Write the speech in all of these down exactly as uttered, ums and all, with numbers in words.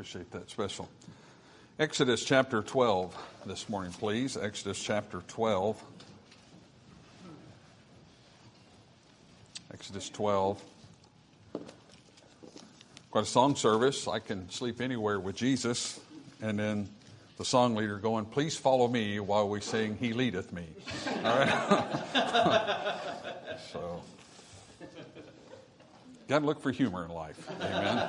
Appreciate that special. Exodus chapter twelve this morning, please. Exodus chapter twelve. Exodus twelve. Quite a song service. I can sleep anywhere with Jesus. And then the song leader going, please follow me while we sing, He Leadeth Me. All right? So, got to look for humor in life. Amen.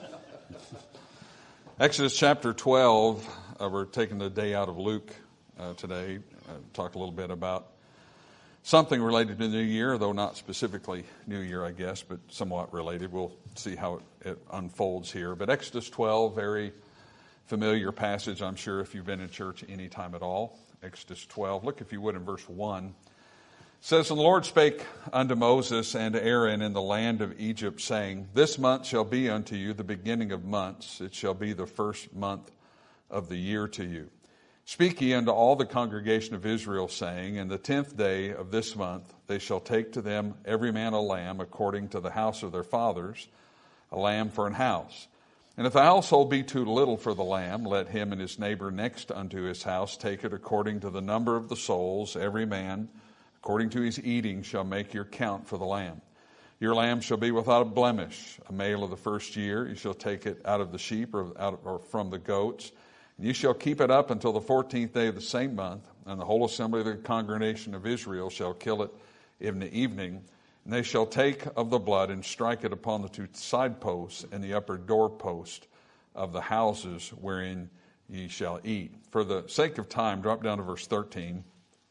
Exodus chapter twelve. Uh, we're taking the day out of Luke uh, today. Uh, talk a little bit about something related to the New Year, though not specifically New Year, I guess, but somewhat related. We'll see how it, it unfolds here. But Exodus twelve, very familiar passage, I'm sure, if you've been in church any time at all. Exodus twelve. Look, if you would, in verse one. It says, And the Lord spake unto Moses and to Aaron in the land of Egypt, saying, This month shall be unto you the beginning of months. It shall be the first month of the year to you. Speak ye unto all the congregation of Israel, saying, In the tenth day of this month they shall take to them every man a lamb according to the house of their fathers, a lamb for an house. And if the household be too little for the lamb, let him and his neighbor next unto his house take it according to the number of the souls, every man according to his eating shall make your count for the lamb. Your lamb shall be without a blemish, a male of the first year. You shall take it out of the sheep or, out of, or from the goats. And you shall keep it up until the fourteenth day of the same month. And the whole assembly of the congregation of Israel shall kill it in the evening. And they shall take of the blood and strike it upon the two side posts and the upper doorpost of the houses wherein ye shall eat. For the sake of time, drop down to verse thirteen.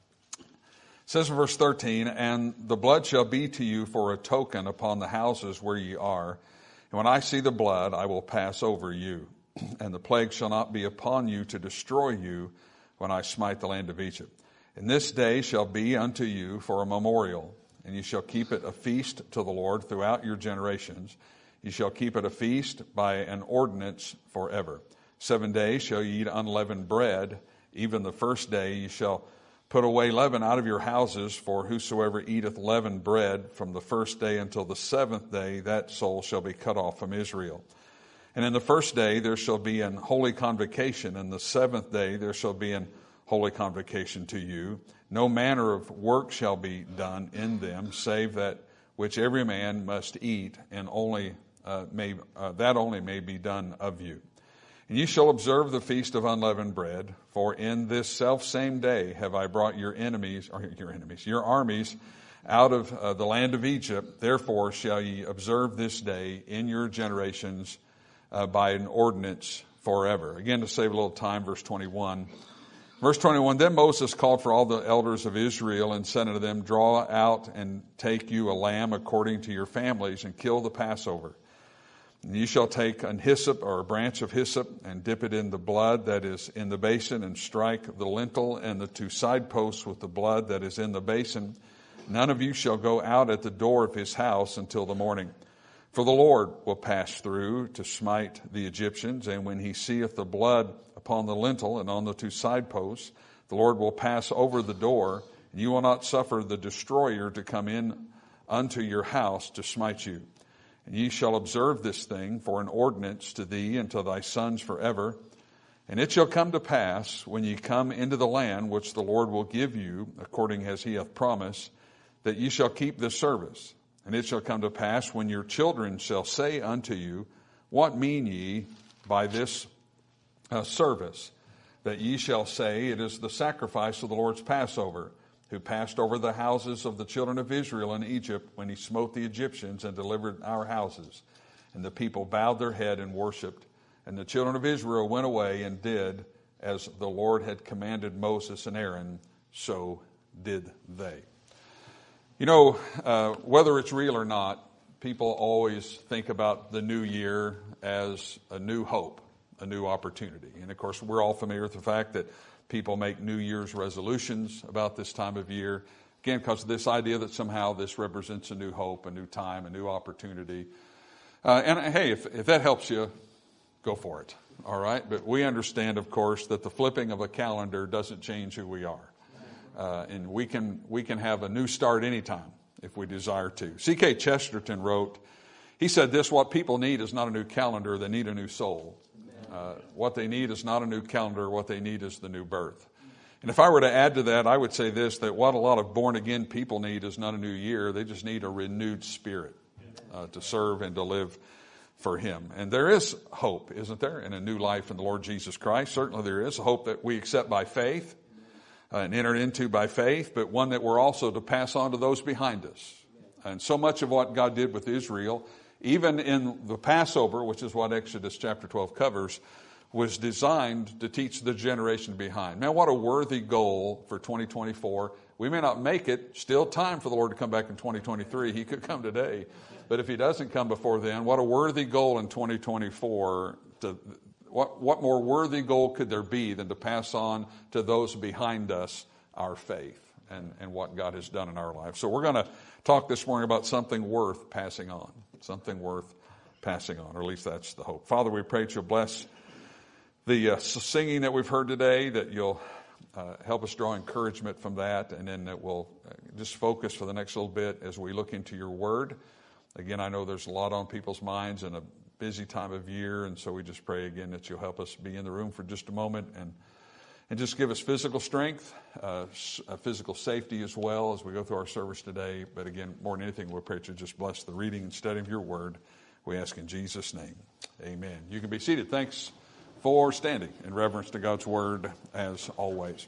It says in verse thirteen, And the blood shall be to you for a token upon the houses where ye are. And when I see the blood, I will pass over you. And the plague shall not be upon you to destroy you when I smite the land of Egypt. And this day shall be unto you for a memorial. And you shall keep it a feast to the Lord throughout your generations. You shall keep it a feast by an ordinance forever. Seven days shall ye eat unleavened bread. Even the first day you shall put away leaven out of your houses, for whosoever eateth leavened bread from the first day until the seventh day, that soul shall be cut off from Israel. And in the first day there shall be an holy convocation, and the seventh day there shall be an holy convocation to you. No manner of work shall be done in them, save that which every man must eat, and only uh, may uh, that only may be done of you. And ye shall observe the feast of unleavened bread, for in this selfsame day have I brought your enemies, or your enemies, your armies out of uh, the land of Egypt. Therefore shall ye observe this day in your generations uh, by an ordinance forever. Again, to save a little time, verse twenty-one. Verse twenty-one, Then Moses called for all the elders of Israel and said unto them, Draw out and take you a lamb according to your families, and kill the Passover. And you shall take an hyssop or a branch of hyssop and dip it in the blood that is in the basin, and strike the lintel and the two side posts with the blood that is in the basin. None of you shall go out at the door of his house until the morning. For the Lord will pass through to smite the Egyptians, and when he seeth the blood upon the lintel and on the two side posts, the Lord will pass over the door, and you will not suffer the destroyer to come in unto your house to smite you. And ye shall observe this thing for an ordinance to thee and to thy sons forever. And it shall come to pass, when ye come into the land which the Lord will give you, according as he hath promised, that ye shall keep this service. And it shall come to pass, when your children shall say unto you, What mean ye by this uh, service? That ye shall say, It is the sacrifice of the Lord's Passover, who passed over the houses of the children of Israel in Egypt when he smote the Egyptians and delivered our houses. And the people bowed their head and worshipped. And the children of Israel went away and did as the Lord had commanded Moses and Aaron, so did they. You know, uh, whether it's real or not, people always think about the new year as a new hope, a new opportunity. And of course, we're all familiar with the fact that people make New Year's resolutions about this time of year. Again, because of this idea that somehow this represents a new hope, a new time, a new opportunity. Uh, and hey, if, if that helps you, go for it. All right? But we understand, of course, that the flipping of a calendar doesn't change who we are. Uh, and we can we can have a new start anytime if we desire to. C K Chesterton wrote, he said this, what people need is not a new calendar, they need a new soul. Uh, what they need is not a new calendar. What they need is the new birth. And if I were to add to that, I would say this, that what a lot of born-again people need is not a new year. They just need a renewed spirit uh, to serve and to live for Him. And there is hope, isn't there, in a new life in the Lord Jesus Christ? Certainly there is a hope that we accept by faith uh, and enter into by faith, but one that we're also to pass on to those behind us. And so much of what God did with Israel, even in the Passover, which is what Exodus chapter twelve covers, was designed to teach the generation behind. Man, what a worthy goal for twenty twenty-four. We may not make it. Still time for the Lord to come back in twenty twenty-three. He could come today. But if He doesn't come before then, what a worthy goal in twenty twenty-four. To, what, what more worthy goal could there be than to pass on to those behind us our faith and, and what God has done in our life. So we're going to talk this morning about something worth passing on. Something worth passing on, or at least that's the hope. Father, we pray that You'll bless the uh, singing that we've heard today, that You'll uh, help us draw encouragement from that, and then that we'll just focus for the next little bit as we look into Your Word. Again, I know there's a lot on people's minds in a busy time of year, and so we just pray again that You'll help us be in the room for just a moment and and just give us physical strength, uh, physical safety as well as we go through our service today. But again, more than anything, we pray that You just bless the reading and study of Your Word. We ask in Jesus' name. Amen. You can be seated. Thanks for standing in reverence to God's Word as always.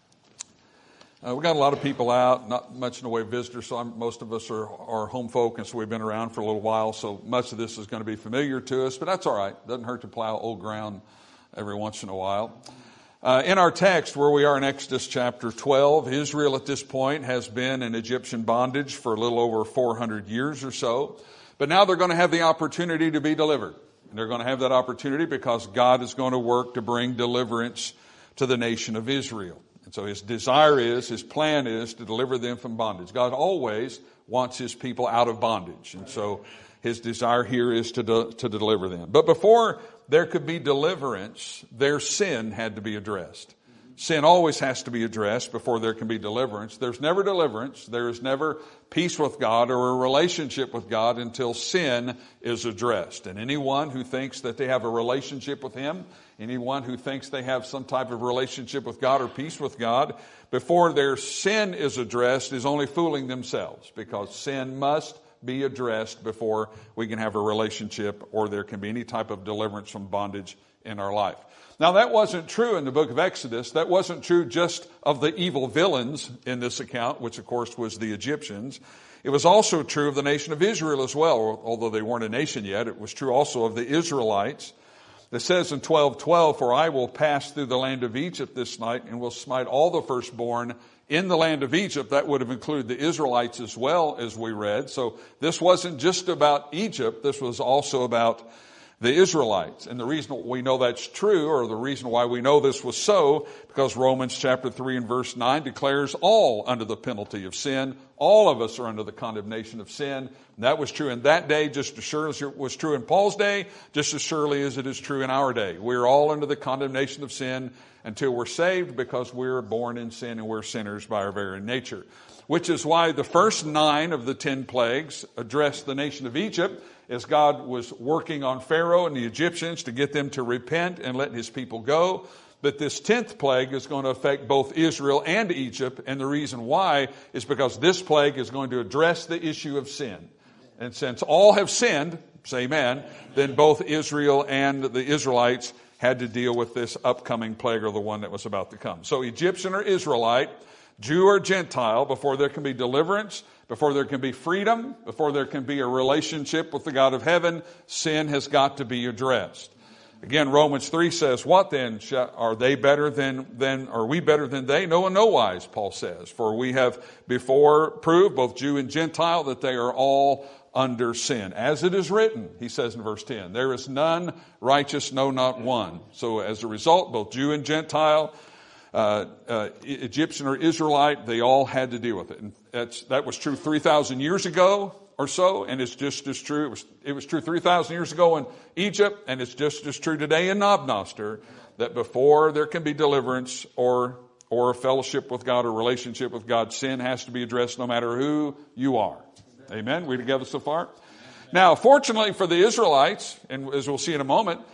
Uh, we got a lot of people out, not much in the way of visitors, so I'm, most of us are, are home folk, and so we've been around for a little while, so much of this is going to be familiar to us, but that's all right. Doesn't hurt to plow old ground every once in a while. Uh, in our text, where we are in Exodus chapter twelve, Israel at this point has been in Egyptian bondage for a little over four hundred years or so, but now they're going to have the opportunity to be delivered. And they're going to have that opportunity because God is going to work to bring deliverance to the nation of Israel. And so His desire is, His plan is to deliver them from bondage. God always wants His people out of bondage. And so His desire here is to, de- to deliver them. But before there could be deliverance, their sin had to be addressed. Sin always has to be addressed before there can be deliverance. There's never deliverance. There is never peace with God or a relationship with God until sin is addressed. And anyone who thinks that they have a relationship with Him, anyone who thinks they have some type of relationship with God or peace with God, before their sin is addressed is only fooling themselves, because sin must be addressed before we can have a relationship or there can be any type of deliverance from bondage in our life. Now, that wasn't true in the book of Exodus. That wasn't true just of the evil villains in this account, which of course was the Egyptians. It was also true of the nation of Israel as well, although they weren't a nation yet. It was true also of the Israelites. It says in twelve twelve, "For I will pass through the land of Egypt this night and will smite all the firstborn in the land of Egypt." That would have included the Israelites as well, as we read. So this wasn't just about Egypt. This was also about the Israelites. And the reason we know that's true, or the reason why we know this was so, because Romans chapter three and verse nine declares all under the penalty of sin. All of us are under the condemnation of sin. And that was true in that day, just as surely as it was true in Paul's day, just as surely as it is true in our day. We're all under the condemnation of sin until we're saved, because we're born in sin and we're sinners by our very nature. Which is why the first nine of the ten plagues addressed the nation of Egypt, as God was working on Pharaoh and the Egyptians to get them to repent and let His people go. But this tenth plague is going to affect both Israel and Egypt, and the reason why is because this plague is going to address the issue of sin. And since all have sinned, say amen, then both Israel and the Israelites had to deal with this upcoming plague, or the one that was about to come. So Egyptian or Israelite, Jew or Gentile, before there can be deliverance, before there can be freedom, before there can be a relationship with the God of heaven, sin has got to be addressed. Again, Romans three says, "What then? Are they better than, than, are we better than they? No, in no wise," Paul says. "For we have before proved, both Jew and Gentile, that they are all under sin. As it is written," he says in verse ten, "there is none righteous, no, not one." So as a result, both Jew and Gentile, Uh, uh, Egyptian or Israelite, they all had to deal with it. And that's, that was true three thousand years ago or so, and it's just as true. It was, it was true three thousand years ago in Egypt, and it's just as true today in Nobnoster, that before there can be deliverance or or a fellowship with God or relationship with God, sin has to be addressed no matter who you are. Amen? We together so far? Now, fortunately for the Israelites, and as we'll see in a moment,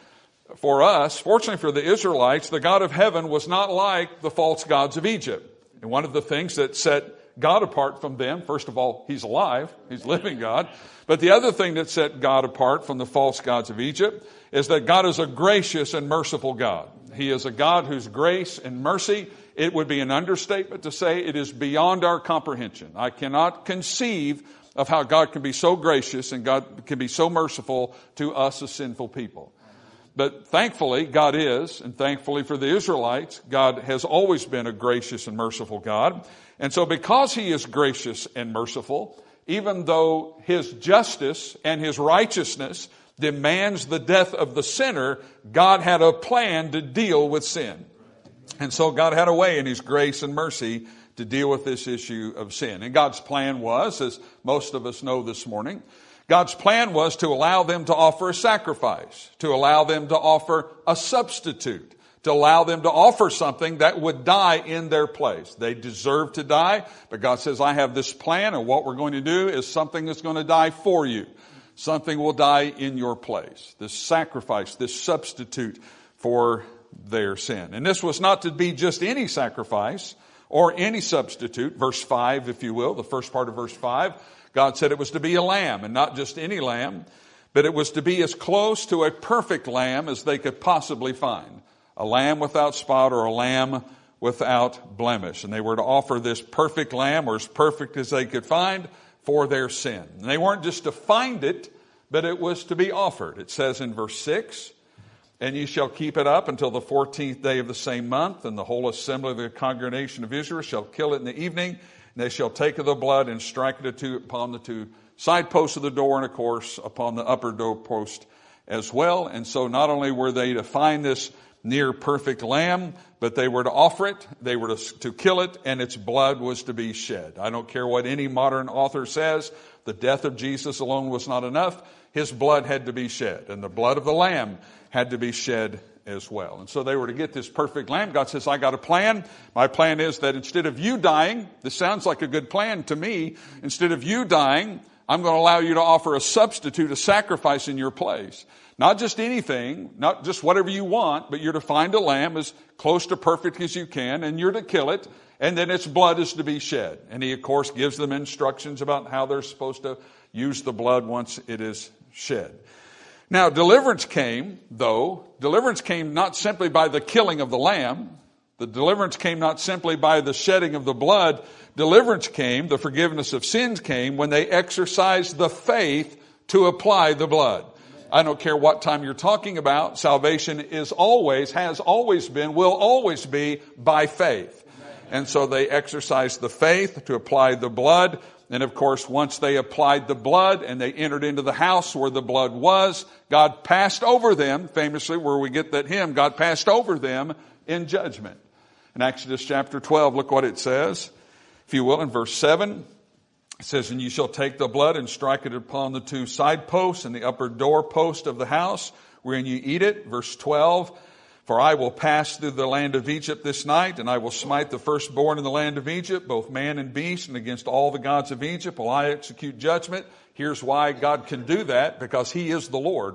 for us, fortunately for the Israelites, the God of heaven was not like the false gods of Egypt. And one of the things that set God apart from them, first of all, He's alive, He's living God. But the other thing that set God apart from the false gods of Egypt is that God is a gracious and merciful God. He is a God whose grace and mercy, it would be an understatement to say it is beyond our comprehension. I cannot conceive of how God can be so gracious and God can be so merciful to us as sinful people. But thankfully, God is, and thankfully for the Israelites, God has always been a gracious and merciful God. And so because He is gracious and merciful, even though His justice and His righteousness demands the death of the sinner, God had a plan to deal with sin. And so God had a way in His grace and mercy to deal with this issue of sin. And God's plan was, as most of us know this morning, God's plan was to allow them to offer a sacrifice, to allow them to offer a substitute, to allow them to offer something that would die in their place. They deserve to die, but God says, I have this plan, and what we're going to do is something that's going to die for you. Something will die in your place. This sacrifice, this substitute for their sin. And this was not to be just any sacrifice or any substitute. Verse five, if you will, the first part of verse five, God said it was to be a lamb, and not just any lamb, but it was to be as close to a perfect lamb as they could possibly find. A lamb without spot or a lamb without blemish. And they were to offer this perfect lamb, or as perfect as they could find, for their sin. And they weren't just to find it, but it was to be offered. It says in verse six, and ye shall keep it up until the fourteenth day of the same month, and the whole assembly of the congregation of Israel shall kill it in the evening. And they shall take of the blood and strike it upon the two side posts of the door, and of course upon the upper door post as well. And so not only were they to find this near perfect lamb, but they were to offer it, they were to, to kill it, and its blood was to be shed. I don't care what any modern author says, the death of Jesus alone was not enough. His blood had to be shed, and the blood of the lamb had to be shed as well. And so they were to get this perfect lamb. God says, I got a plan. My plan is that instead of you dying, this sounds like a good plan to me, instead of you dying, I'm going to allow you to offer a substitute, a sacrifice in your place. Not just anything, not just whatever you want, but you're to find a lamb as close to perfect as you can, and you're to kill it, and then its blood is to be shed. And He, of course, gives them instructions about how they're supposed to use the blood once it is shed. Now, deliverance came, though, deliverance came not simply by the killing of the lamb. The deliverance came not simply by the shedding of the blood. Deliverance came, the forgiveness of sins came, when they exercised the faith to apply the blood. I don't care what time you're talking about. Salvation is always, has always been, will always be by faith. And so they exercised the faith to apply the blood. And of course, once they applied the blood and they entered into the house where the blood was, God passed over them, famously where we get that hymn, God passed over them in judgment. In Exodus chapter twelve, look what it says, if you will, in verse seven. It says, and you shall take the blood and strike it upon the two side posts and the upper door post of the house wherein you eat it. Verse twelve, for I will pass through the land of Egypt this night, and I will smite the firstborn in the land of Egypt, both man and beast, and against all the gods of Egypt will I execute judgment. Here's why God can do that, because He is the Lord.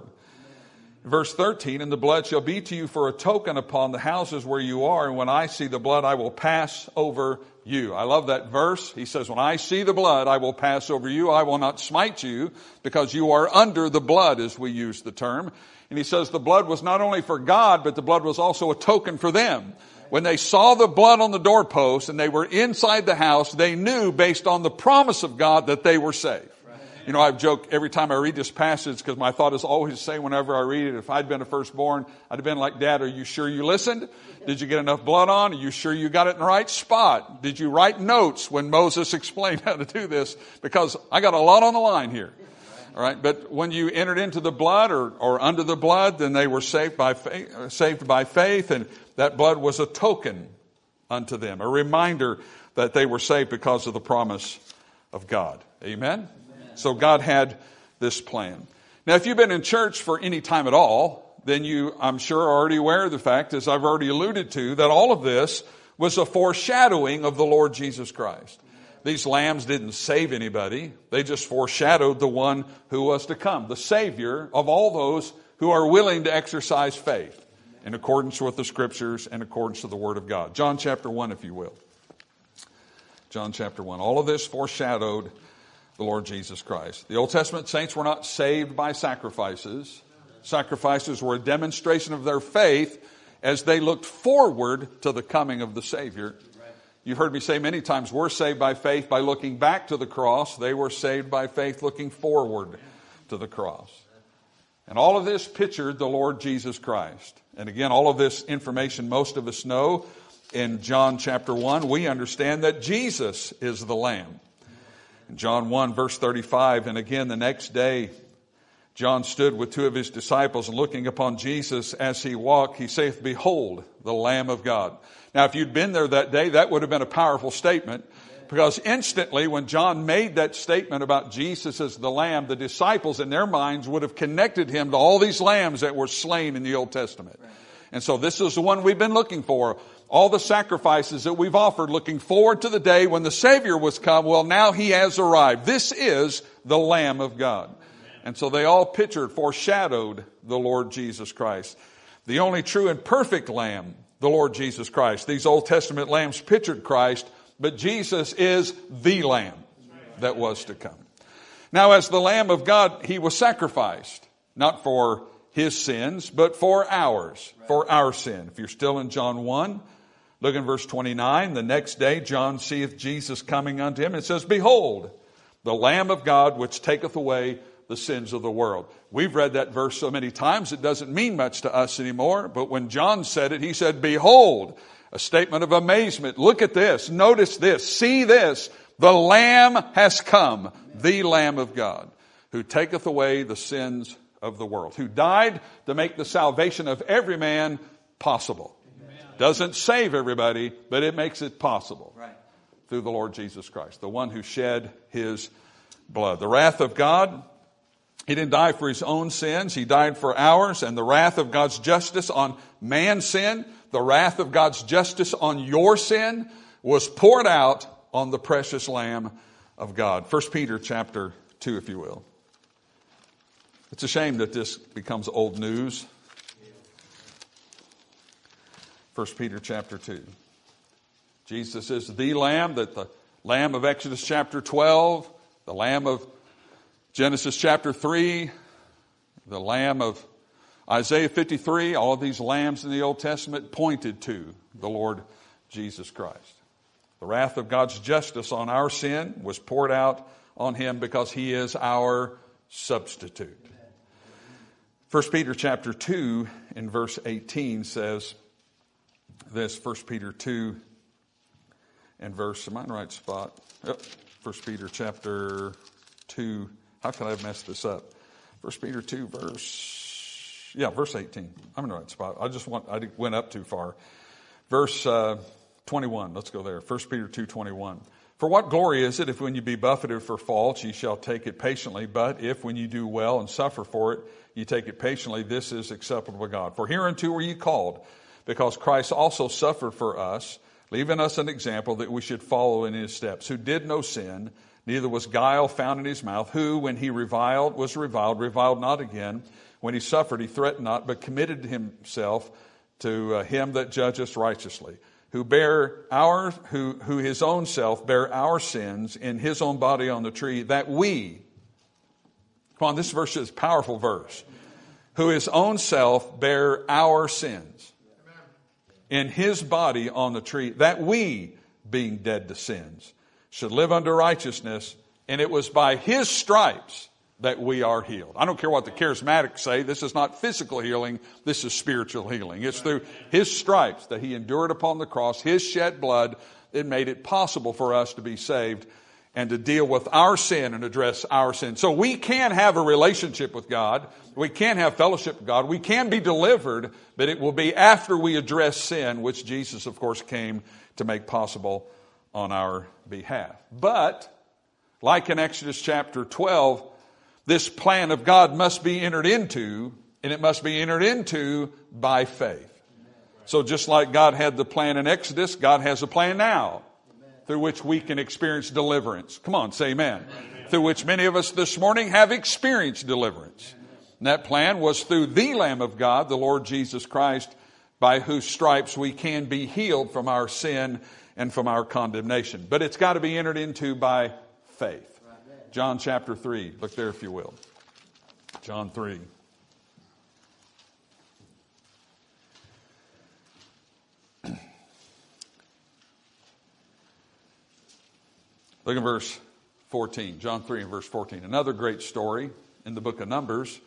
Verse thirteen, and the blood shall be to you for a token upon the houses where you are, and when I see the blood, I will pass over you. I love that verse. He says, when I see the blood, I will pass over you. I will not smite you, because you are under the blood, as we use the term. And he says the blood was not only for God, but the blood was also a token for them. When they saw the blood on the doorpost and they were inside the house, they knew based on the promise of God that they were safe. You know, I've joked every time I read this passage, because my thought is always the same whenever I read it. If I'd been a firstborn, I'd have been like, Dad, are you sure you listened? Did you get enough blood on? Are you sure you got it in the right spot? Did you write notes when Moses explained how to do this? Because I got a lot on the line here. All right, but when you entered into the blood or, or under the blood, then they were saved by faith, saved by faith, and that blood was a token unto them, a reminder that they were saved because of the promise of God. Amen? Amen. So God had this plan. Now, if you've been in church for any time at all, then you, I'm sure, are already aware of the fact, as I've already alluded to, that all of this was a foreshadowing of the Lord Jesus Christ. These lambs didn't save anybody. They just foreshadowed the one who was to come, the Savior of all those who are willing to exercise faith in accordance with the Scriptures and accordance to the Word of God. John chapter one, if you will. John chapter one. All of this foreshadowed the Lord Jesus Christ. The Old Testament saints were not saved by sacrifices. Sacrifices were a demonstration of their faith as they looked forward to the coming of the Savior. You've heard me say many times, we're saved by faith by looking back to the cross. They were saved by faith looking forward to the cross. And all of this pictured the Lord Jesus Christ. And again, all of this information most of us know. In John chapter one, we understand that Jesus is the Lamb. In John one, verse thirty-five, and again the next day, John stood with two of his disciples, and looking upon Jesus as he walked, he saith, Behold, the Lamb of God. Now, if you'd been there that day, that would have been a powerful statement, because instantly when John made that statement about Jesus as the Lamb, the disciples in their minds would have connected him to all these lambs that were slain in the Old Testament. And so this is the one we've been looking for. All the sacrifices that we've offered, looking forward to the day when the Savior was come. Well, now he has arrived. This is the Lamb of God. And so they all pictured, foreshadowed the Lord Jesus Christ. The only true and perfect Lamb, the Lord Jesus Christ. These Old Testament lambs pictured Christ, but Jesus is the Lamb that was to come. Now, as the Lamb of God, he was sacrificed, not for his sins, but for ours, for our sin. If you're still in John one, look in verse twenty-nine. The next day John seeth Jesus coming unto him, and it says, Behold, the Lamb of God, which taketh away the sins of the world. We've read that verse so many times it doesn't mean much to us anymore. But when John said it, he said, Behold, a statement of amazement. Look at this. Notice this. See this. The Lamb has come, the Lamb of God, who taketh away the sins of the world, who died to make the salvation of every man possible. Amen. Doesn't save everybody, but it makes it possible. Right. Through the Lord Jesus Christ, the one who shed his blood. The wrath of God, he didn't die for his own sins. He died for ours. And the wrath of God's justice on man's sin, the wrath of God's justice on your sin, was poured out on the precious Lamb of God. First Peter chapter two, if you will. It's a shame that this becomes old news. First Peter chapter two. Jesus is the Lamb, that the Lamb of Exodus chapter twelve, the Lamb of Genesis chapter three, the Lamb of Isaiah fifty-three, all of these lambs in the Old Testament pointed to the Lord Jesus Christ. The wrath of God's justice on our sin was poured out on him because he is our substitute. First Peter chapter two in verse eighteen says this. First Peter two and verse, am I in the right spot? Oh, First Peter chapter two. How can I have messed this up? First Peter two verse, yeah, verse eighteen. I'm in the right spot. I just want, I went up too far. Verse uh, twenty-one. Let's go there. First Peter two twenty-one. For what glory is it if when you be buffeted for faults, ye shall take it patiently? But if when you do well and suffer for it, you take it patiently, this is acceptable to God. For hereunto were ye called, because Christ also suffered for us, leaving us an example that we should follow in his steps, who did no sin, neither was guile found in his mouth, who, when he reviled, was reviled, reviled not again. When he suffered, he threatened not, but committed himself to uh, him that judgeth righteously, who bare our, who, who his own self bare our sins in his own body on the tree, that we, come on, this verse is a powerful verse, who his own self bare our sins in his body on the tree, that we, being dead to sins, should live unto righteousness, and it was by his stripes that we are healed. I don't care what the charismatics say. This is not physical healing. This is spiritual healing. It's through his stripes that he endured upon the cross, his shed blood, that made it possible for us to be saved and to deal with our sin and address our sin. So we can have a relationship with God. We can have fellowship with God. We can be delivered, but it will be after we address sin, which Jesus, of course, came to make possible on our behalf. But, like in Exodus chapter twelve, this plan of God must be entered into, and it must be entered into by faith. So just like God had the plan in Exodus, God has a plan now through which we can experience deliverance. Come on, say amen. Amen. Through which many of us this morning have experienced deliverance. And that plan was through the Lamb of God, the Lord Jesus Christ, by whose stripes we can be healed from our sin and from our condemnation. But it's got to be entered into by faith. John chapter three. Look there if you will. John three. Look at verse fourteen. John three and verse fourteen. Another great story in the book of Numbers.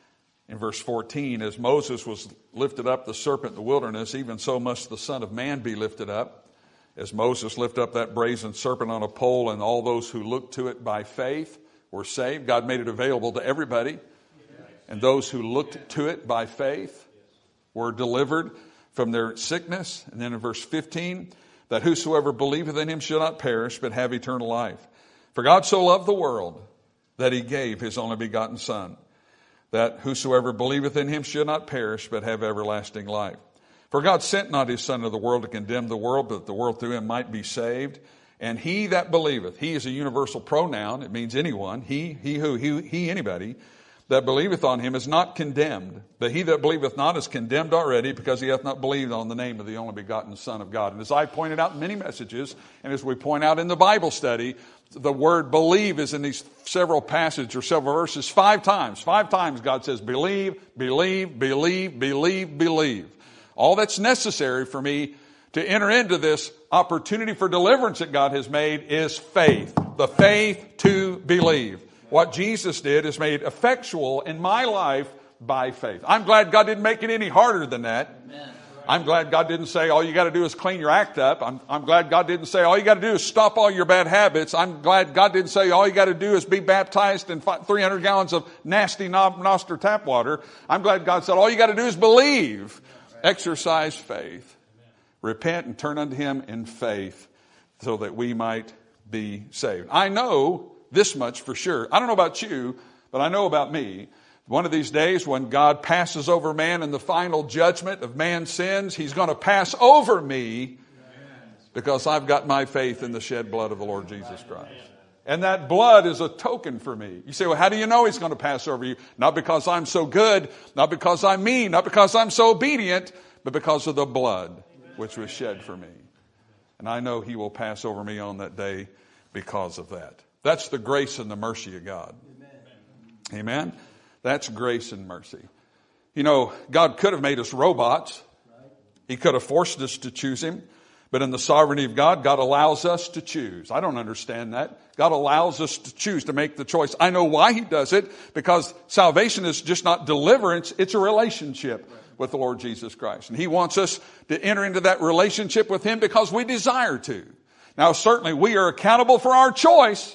In verse fourteen, as Moses was lifted up the serpent in the wilderness, even so must the Son of Man be lifted up. As Moses lifted up that brazen serpent on a pole, and all those who looked to it by faith were saved. God made it available to everybody. And those who looked to it by faith were delivered from their sickness. And then in verse fifteen, that whosoever believeth in him shall not perish, but have eternal life. For God so loved the world that he gave his only begotten Son, that whosoever believeth in him should not perish, but have everlasting life. For God sent not his Son into the world to condemn the world, but that the world through him might be saved. And he that believeth, he is a universal pronoun. It means anyone. He, he who, he, he, anybody that believeth on him is not condemned. But he that believeth not is condemned already, because he hath not believed on the name of the only begotten Son of God. And as I pointed out in many messages, and as we point out in the Bible study, the word believe is in these several passages or several verses five times. Five times God says believe, believe, believe, believe, believe. All that's necessary for me to enter into this opportunity for deliverance that God has made is faith. The faith to believe. What Jesus did is made effectual in my life by faith. I'm glad God didn't make it any harder than that. Amen. I'm glad God didn't say all you got to do is clean your act up. I'm, I'm glad God didn't say all you got to do is stop all your bad habits. I'm glad God didn't say all you got to do is be baptized in three hundred gallons of nasty Noster tap water. I'm glad God said all you got to do is believe, exercise faith, repent and turn unto him in faith so that we might be saved. I know this much for sure. I don't know about you, but I know about me. One of these days when God passes over man in the final judgment of man's sins, he's going to pass over me because I've got my faith in the shed blood of the Lord Jesus Christ. And that blood is a token for me. You say, well, how do you know he's going to pass over you? Not because I'm so good, not because I'm mean, not because I'm so obedient, but because of the blood which was shed for me. And I know he will pass over me on that day because of that. That's the grace and the mercy of God. Amen. Amen. That's grace and mercy. You know, God could have made us robots. He could have forced us to choose him. But in the sovereignty of God, God allows us to choose. I don't understand that. God allows us to choose, to make the choice. I know why he does it, because salvation is just not deliverance. It's a relationship with the Lord Jesus Christ. And he wants us to enter into that relationship with him because we desire to. Now, certainly we are accountable for our choice.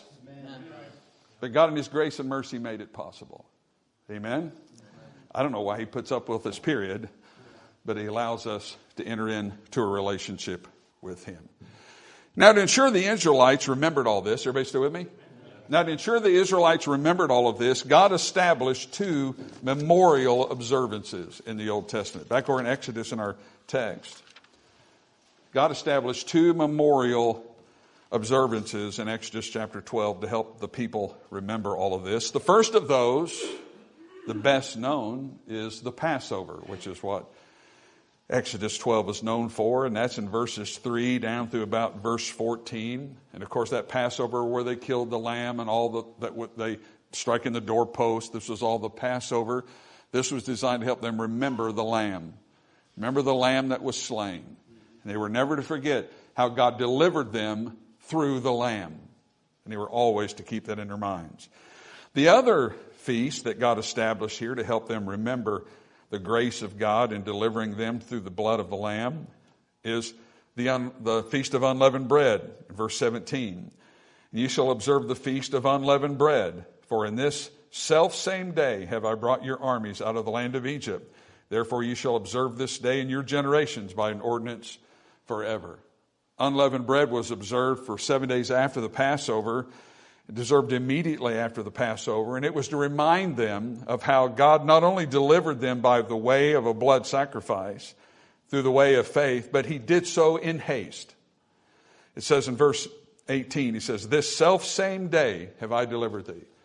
But God in his grace and mercy made it possible. Amen? I don't know why he puts up with this period, but he allows us to enter into a relationship with him. Now, to ensure the Israelites remembered all this, everybody still with me? Now, to ensure the Israelites remembered all of this, God established two memorial observances in the Old Testament. Back over in Exodus in our text. God established two memorial observances in Exodus chapter twelve to help the people remember all of this. The first of those, the best known, is the Passover, which is what Exodus twelve is known for, and that's in verses three down through about verse fourteen. And of course, that Passover where they killed the lamb and all the, that they strike in the doorpost, this was all the Passover. This was designed to help them remember the lamb. Remember the lamb that was slain. And they were never to forget how God delivered them through the lamb. And they were always to keep that in their minds. The other feast that God established here to help them remember the grace of God in delivering them through the blood of the lamb is the, un, the feast of unleavened bread, verse seventeen. And you shall observe the feast of unleavened bread, for in this self same day have I brought your armies out of the land of Egypt. Therefore you shall observe this day in your generations by an ordinance forever. Unleavened bread was observed for seven days after the Passover. It observed immediately after the Passover, and it was to remind them of how God not only delivered them by the way of a blood sacrifice, through the way of faith, but he did so in haste. It says in verse eighteen, he says, this self same day have I delivered thee.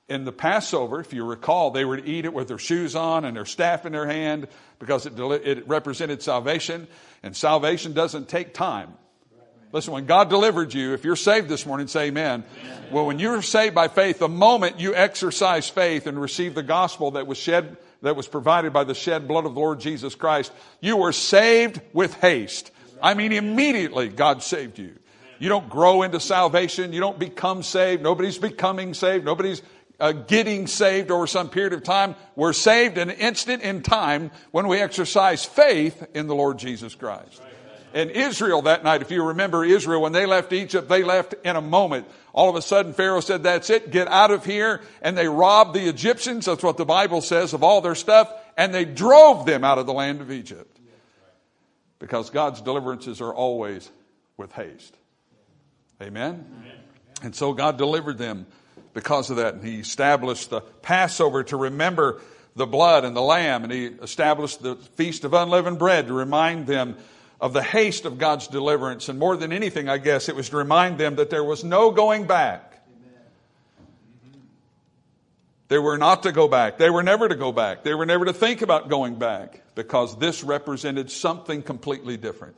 in the Passover, if you recall, they were to eat it with their shoes on and their staff in their hand because it, it represented salvation. And salvation doesn't take time. Listen, when God delivered you, if you're saved this morning, say amen. Amen. Well, when you're saved by faith, the moment you exercise faith and receive the gospel that was shed, that was provided by the shed blood of the Lord Jesus Christ, you were saved with haste. I mean, immediately God saved you. You don't grow into salvation. You don't become saved. Nobody's becoming saved. Nobody's uh, getting saved over some period of time. We're saved in an instant in time when we exercise faith in the Lord Jesus Christ. And Israel that night, if you remember Israel, when they left Egypt, they left in a moment. All of a sudden, Pharaoh said, that's it, get out of here. And they robbed the Egyptians, that's what the Bible says, of all their stuff. And they drove them out of the land of Egypt. Because God's deliverances are always with haste. Amen? Amen. And so God delivered them because of that. And he established the Passover to remember the blood and the lamb. And he established the Feast of Unleavened Bread to remind them of the haste of God's deliverance. And more than anything, I guess, it was to remind them that there was no going back. Amen. They were not to go back. They were never to go back. They were never to think about going back, because this represented something completely different.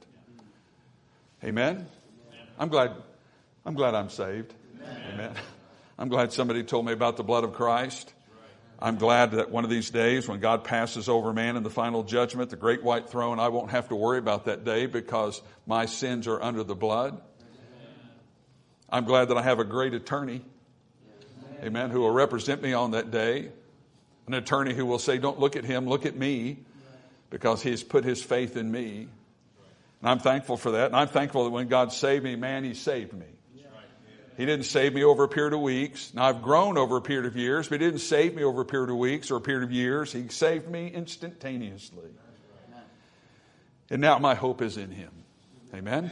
Amen? I'm glad, I'm glad I'm saved. Amen. Amen. I'm glad somebody told me about the blood of Christ. I'm glad that one of these days when God passes over man in the final judgment, the great white throne, I won't have to worry about that day because my sins are under the blood. I'm glad that I have a great attorney, amen, who will represent me on that day. An attorney who will say, don't look at him, look at me, because he's put his faith in me. And I'm thankful for that. And I'm thankful that when God saved me, man, he saved me. He didn't save me over a period of weeks. Now, I've grown over a period of years, but he didn't save me over a period of weeks or a period of years. He saved me instantaneously. And now my hope is in him. Amen?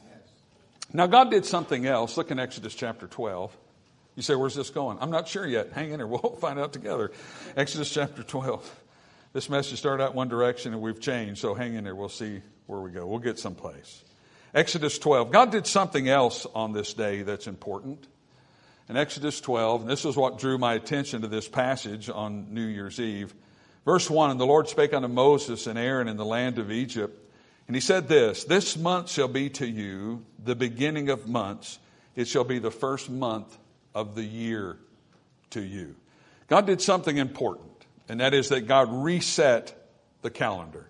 Now, God did something else. Look in Exodus chapter twelve. You say, where's this going? I'm not sure yet. Hang in there. We'll find out together. Exodus chapter twelve. This message started out one direction and we've changed, so hang in there. We'll see where we go. We'll get someplace. Exodus twelve. God did something else on this day that's important. In Exodus twelve, and this is what drew my attention to this passage on New Year's Eve. Verse one, and the Lord spake unto Moses and Aaron in the land of Egypt. And he said this, this month shall be to you the beginning of months. It shall be the first month of the year to you. God did something important, and that is that God reset the calendar.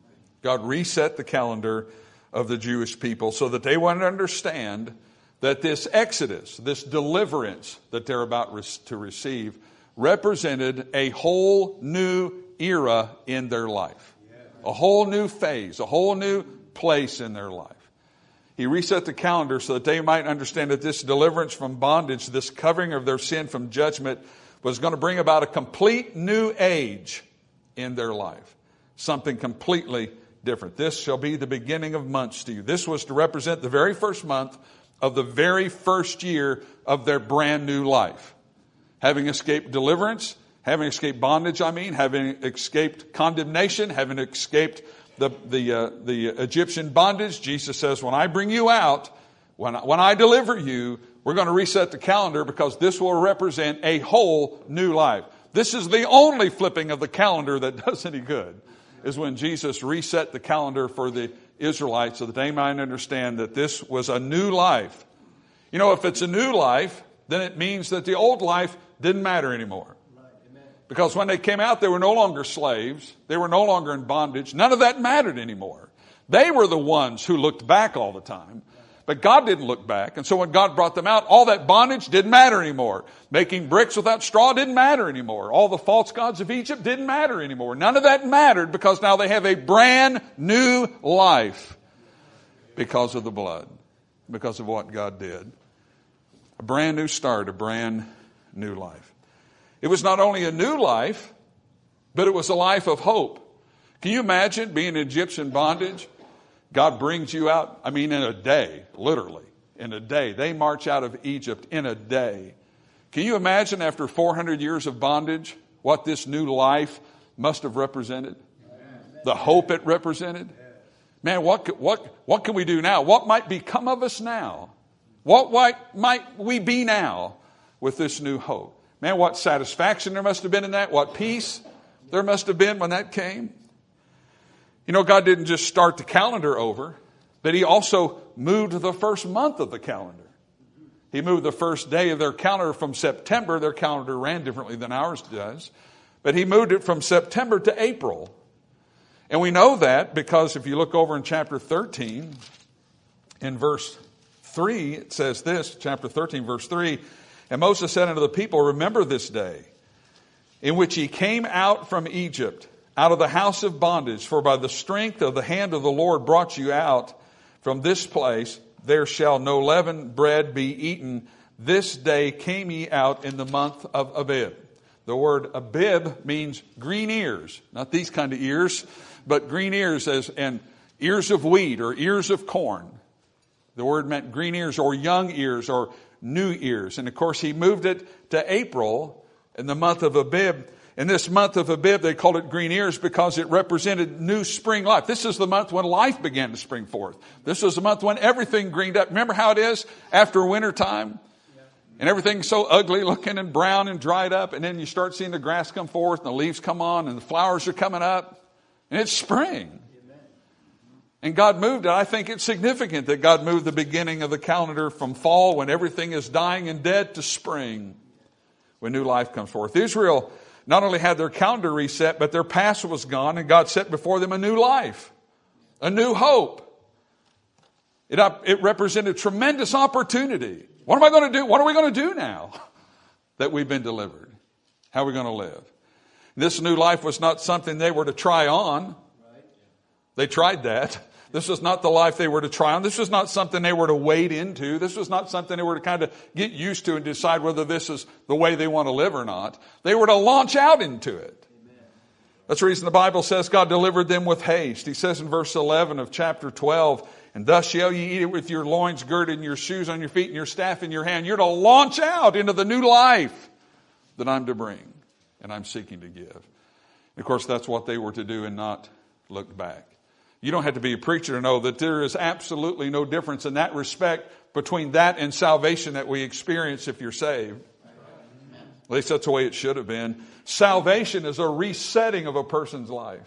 God reset the calendar of the Jewish people so that they would understand that this exodus, this deliverance that they're about to receive, represented a whole new era in their life. A whole new phase, a whole new place in their life. He reset the calendar so that they might understand that this deliverance from bondage, this covering of their sin from judgment, was going to bring about a complete new age in their life. Something completely different. This shall be the beginning of months to you. This was to represent the very first month of the very first year of their brand new life. Having escaped deliverance, having escaped bondage, I mean, having escaped condemnation, having escaped the the uh, the Egyptian bondage, Jesus says, when I bring you out, when I, when I deliver you, we're going to reset the calendar because this will represent a whole new life. This is the only flipping of the calendar that does any good, is when Jesus reset the calendar for the Israelites so that they might understand that this was a new life. You know, if it's a new life, then it means that the old life didn't matter anymore. Because when they came out, they were no longer slaves. They were no longer in bondage. None of that mattered anymore. They were the ones who looked back all the time. But God didn't look back. And so when God brought them out, all that bondage didn't matter anymore. Making bricks without straw didn't matter anymore. All the false gods of Egypt didn't matter anymore. None of that mattered because now they have a brand new life because of the blood, because of what God did. A brand new start, a brand new life. It was not only a new life, but it was a life of hope. Can you imagine being in Egyptian bondage? God brings you out, I mean, in a day, literally, in a day. They march out of Egypt in a day. Can you imagine after four hundred years of bondage what this new life must have represented? The hope it represented? Man, what, what, what can we do now? What might become of us now? What might, might we be now with this new hope? Man, what satisfaction there must have been in that. What peace there must have been when that came. You know, God didn't just start the calendar over, but he also moved the first month of the calendar. He moved the first day of their calendar from September. Their calendar ran differently than ours does. But he moved it from September to April. And we know that because if you look over in chapter thirteen, in verse three, it says this, chapter thirteen, verse three, and Moses said unto the people, remember this day in which ye came out from Egypt, out of the house of bondage, for by the strength of the hand of the Lord brought you out from this place. There shall no leavened bread be eaten. This day came ye out in the month of Abib. The word Abib means green ears, not these kind of ears, but green ears as and ears of wheat or ears of corn. The word meant green ears or young ears or new ears. And of course, he moved it to April in the month of Abib. In this month of Abib, they called it green ears because it represented new spring life. This is the month when life began to spring forth. This was the month when everything greened up. Remember how it is after winter time? And everything's so ugly looking and brown and dried up. And then you start seeing the grass come forth and the leaves come on and the flowers are coming up. And it's spring. And God moved it. I think it's significant that God moved the beginning of the calendar from fall when everything is dying and dead to spring when new life comes forth. Israel not only had their calendar reset, but their past was gone and God set before them a new life, a new hope. It, it represented tremendous opportunity. What am I going to do? What are we going to do now that we've been delivered? How are we going to live? This new life was not something they were to try on. They tried that. This was not the life they were to try on. This was not something they were to wade into. This was not something they were to kind of get used to and decide whether this is the way they want to live or not. They were to launch out into it. Amen. That's the reason the Bible says God delivered them with haste. He says in verse eleven of chapter twelve, and thus shall ye eat it with your loins girded and your shoes on your feet and your staff in your hand. You're to launch out into the new life that I'm to bring and I'm seeking to give. And of course, that's what they were to do and not look back. You don't have to be a preacher to know that there is absolutely no difference in that respect between that and salvation that we experience if you're saved. At least that's the way it should have been. Salvation is a resetting of a person's life.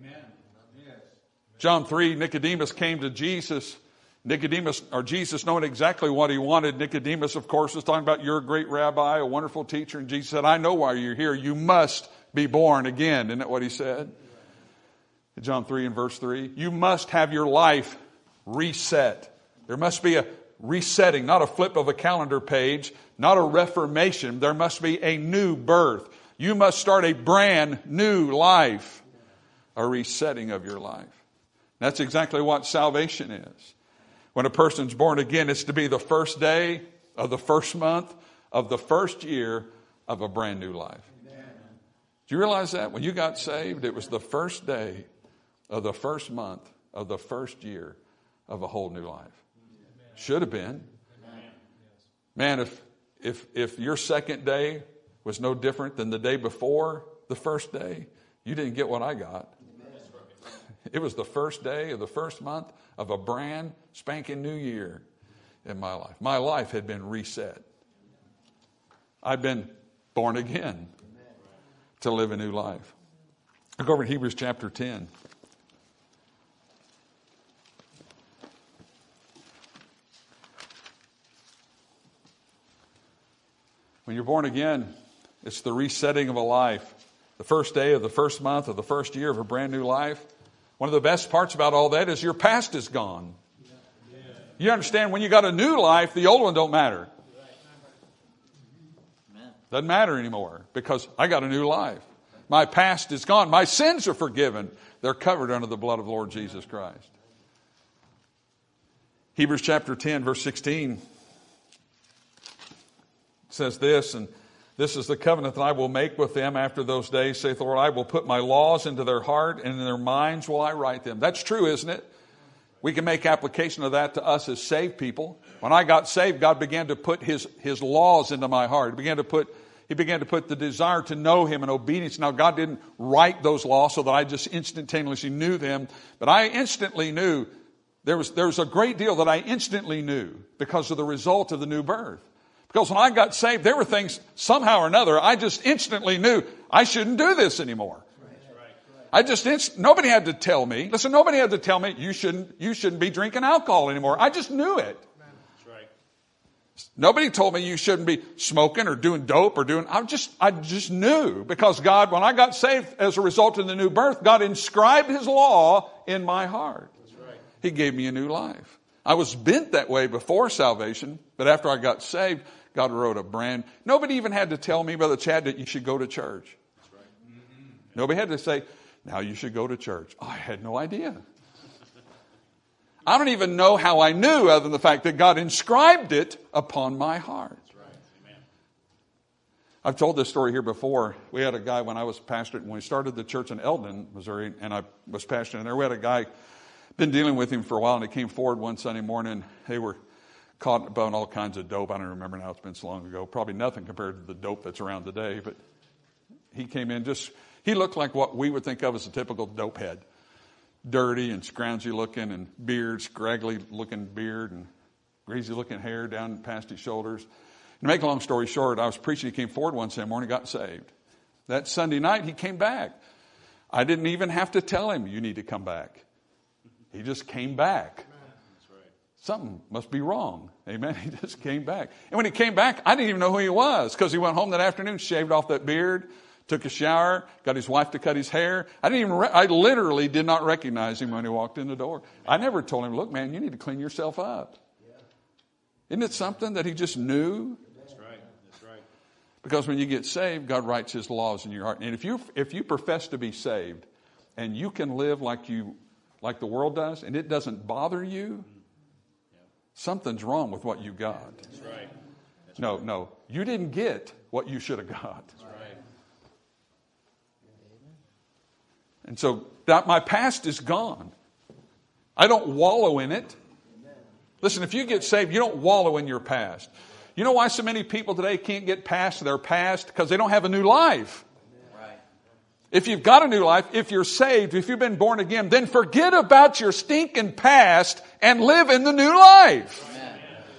John three, Nicodemus came to Jesus. Nicodemus, or Jesus, knowing exactly what he wanted. Nicodemus, of course, was talking about, you're a great rabbi, a wonderful teacher. And Jesus said, I know why you're here. You must be born again. Isn't that what he said? John three and verse three. You must have your life reset. There must be a resetting, not a flip of a calendar page, not a reformation. There must be a new birth. You must start a brand new life, a resetting of your life. That's exactly what salvation is. When a person's born again, it's to be the first day of the first month of the first year of a brand new life. Amen. Do you realize that? When you got saved, it was the first day of the first month of the first year of a whole new life. Amen. Should have been. Amen. Man, if if if your second day was no different than the day before the first day, you didn't get what I got. It was the first day of the first month of a brand spanking new year in my life. My life had been reset. I'd been born again to live a new life. I'll go over to Hebrews chapter ten. When you're born again, it's the resetting of a life. The first day of the first month of the first year of a brand new life. One of the best parts about all that is your past is gone. You understand, when you got a new life, the old one don't matter. Doesn't matter anymore because I got a new life. My past is gone. My sins are forgiven. They're covered under the blood of the Lord Jesus Christ. Hebrews chapter ten, verse sixteen says this, and this is the covenant that I will make with them after those days, saith the Lord. I will put my laws into their heart, and in their minds will I write them. That's true, isn't it? We can make application of that to us as saved people. When I got saved, God began to put his, his laws into my heart. He began to put, he began to put the desire to know him and obedience. Now, God didn't write those laws so that I just instantaneously knew them, but I instantly knew. There was, there was a great deal that I instantly knew because of the result of the new birth. Because when I got saved, there were things somehow or another, I just instantly knew I shouldn't do this anymore. I just, inst- nobody had to tell me. Listen, nobody had to tell me you shouldn't, you shouldn't be drinking alcohol anymore. I just knew it. That's right. Nobody told me you shouldn't be smoking or doing dope or doing, I just, I just knew, because God, when I got saved as a result of the new birth, God inscribed His law in my heart. That's right. He gave me a new life. I was bent that way before salvation, but after I got saved, God wrote a brand. Nobody even had to tell me, Brother Chad, that you should go to church. That's right. Mm-hmm. Nobody had to say, now you should go to church. Oh, I had no idea. I don't even know how I knew, other than the fact that God inscribed it upon my heart. That's right. Amen. I've told this story here before. We had a guy when I was pastor, when we started the church in Eldon, Missouri, and I was pastoring there. We had a guy, been dealing with him for a while, and he came forward one Sunday morning. They were caught up on all kinds of dope. I don't remember now. It's been so long ago. Probably nothing compared to the dope that's around today. But he came in just... He looked like what we would think of as a typical dope head. Dirty and scroungy looking, and beard, scraggly looking beard, and greasy looking hair down past his shoulders. To make a long story short, I was preaching. He came forward one Sunday morning and got saved. That Sunday night, he came back. I didn't even have to tell him, you need to come back. He just came back. That's right. Something must be wrong. Amen. He just came back. And when he came back, I didn't even know who he was, because he went home that afternoon, shaved off that beard, took a shower, got his wife to cut his hair. I didn't even, re- I literally did not recognize him when he walked in the door. I never told him, look, man, you need to clean yourself up. Yeah. Isn't it something that he just knew? That's right. That's right. Because when you get saved, God writes His laws in your heart. And if you, if you profess to be saved and you can live like you, like the world does, and it doesn't bother you, yeah. something's wrong with what you got. That's right. That's no, right. no, you didn't get what you should have got. That's right. And so that my past is gone. I don't wallow in it. Listen, if you get saved, you don't wallow in your past. You know why so many people today can't get past their past? Because they don't have a new life. Right. If you've got a new life, if you're saved, if you've been born again, then forget about your stinking past and live in the new life. Amen.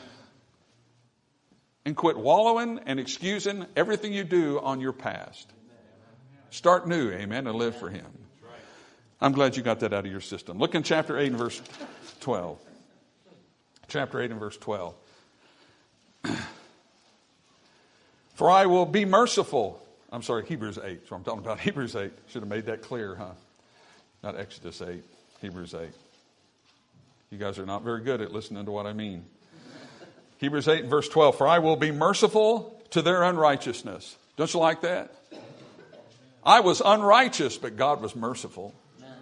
And quit wallowing and excusing everything you do on your past. Start new, amen, and live for Him. I'm glad you got that out of your system. Look in chapter eight and verse twelve. Chapter eight and verse twelve. For I will be merciful. I'm sorry, Hebrews eight. So I'm talking about Hebrews eight. Should have made that clear, huh? Not Exodus eight, Hebrews eight. You guys are not very good at listening to what I mean. Hebrews eight and verse twelve. For I will be merciful to their unrighteousness. Don't you like that? I was unrighteous, but God was merciful.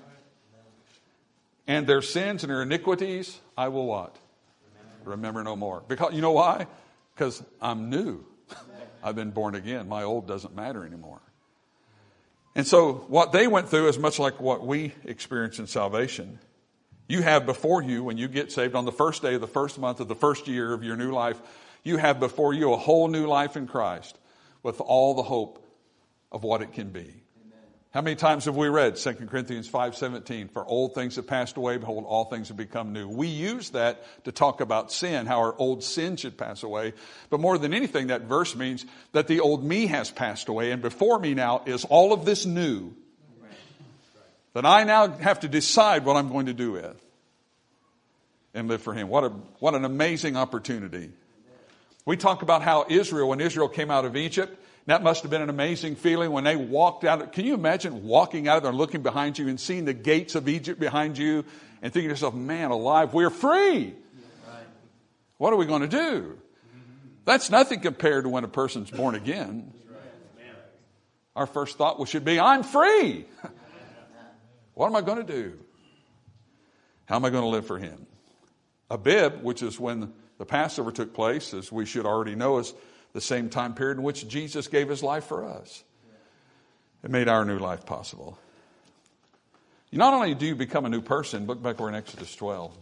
And their sins and their iniquities, I will what? Remember, Remember no more. Because you know why? Because I'm new. I've been born again. My old doesn't matter anymore. And so what they went through is much like what we experience in salvation. You have before you, when you get saved on the first day of the first month of the first year of your new life, you have before you a whole new life in Christ with all the hope of what it can be. How many times have we read Second Corinthians five seventeen? For old things have passed away, behold, all things have become new. We use that to talk about sin, how our old sin should pass away. But more than anything, that verse means that the old me has passed away, and before me now is all of this new. That I now have to decide what I'm going to do with and live for Him. What a what an amazing opportunity. We talk about how Israel, when Israel came out of Egypt, that must have been an amazing feeling when they walked out. Can you imagine walking out of there and looking behind you and seeing the gates of Egypt behind you and thinking to yourself, man alive, we're free. Right. What are we going to do? That's nothing compared to when a person's born again. Right. Our first thought should be, I'm free. What am I going to do? How am I going to live for Him? Abib, which is when the Passover took place, as we should already know, is the same time period in which Jesus gave His life for us. It made our new life possible. You not only do you become a new person, look back, we're in Exodus twelve.